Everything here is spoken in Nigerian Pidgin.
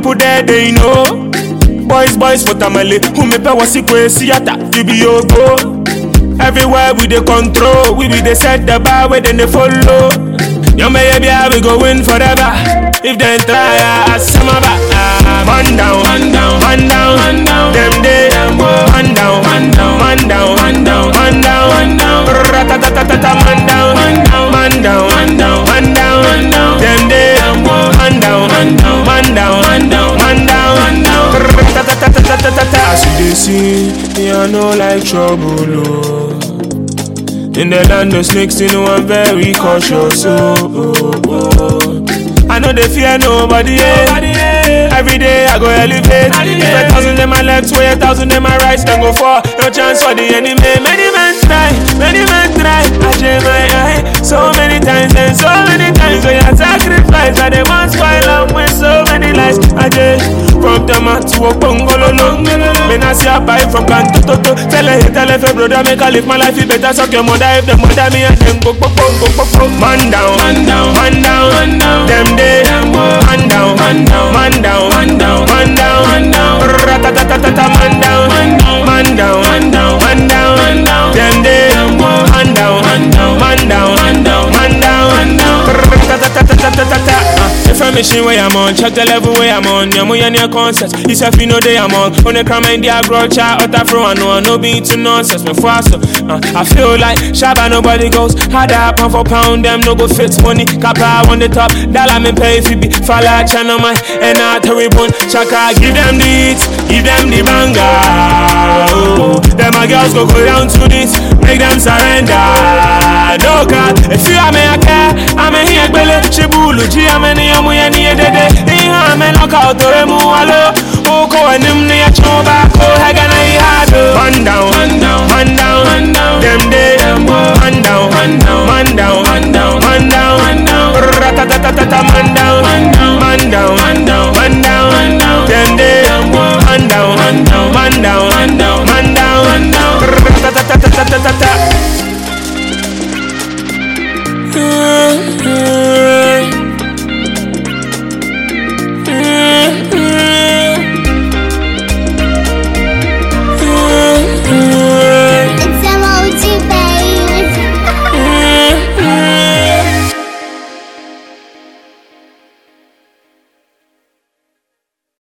people there, they know. Boys for tamale, who me pay was siata, you be your go. Everywhere we dey control, we be dey set the bar where then they follow. Yo baby, we go win forever. If they try, some of man down, man down, man down, man down. Them day, man down, man down, man down, man down, man down, man down. Ratatatata, man down, man down, man down, man down, man down, man down. Them day, man down, man down, man down, man down, man down, man down. Ratatatata. As you dey see, me I know like trouble, oh. In the land of snakes, you know I'm very cautious. I know they fear nobody. Every day I go elevate. If 1,000 in my left way, 1,000 in my right, then go for no chance for the enemy. Many men try. I share my eye so many times and so many times when I sacrifice. I they want spoil up with so many lies. I just from Tama to a Bongololo. When I see a buy from Kanto Toto, tell a brother make I live my life. You better suck your mother if the mother me and them go. Man down, man down, man down, man down. Them day, man down, man down, man down, man down, man down, man down. Ratatatata, man down, man down, man down, man down, man down, man down. Them day, man down, man down, man down, man down, man down, man down. If I'm machine where I'm on, check the level where I'm on. Yamu near concerts, it's if you know they I'm on. On the crime in the agro chat, out of throw I know, no being too nonsense, me faster. I feel like Shabba nobody goes. Had a pound for pound, them no go fit money. Kappa on the top, dollar me pay if you be. Fala channel man, and not a ribbon. Chaka, give them the hits, give them the banger. Oh, them my girls go down to this, make them surrender. No God, if you are me a care, I'm a here, Bele, Chibulu, G, I'm a near me and near the day. I'm a knockout to remove. Oh, go and him near Choba, go Hagana, man down.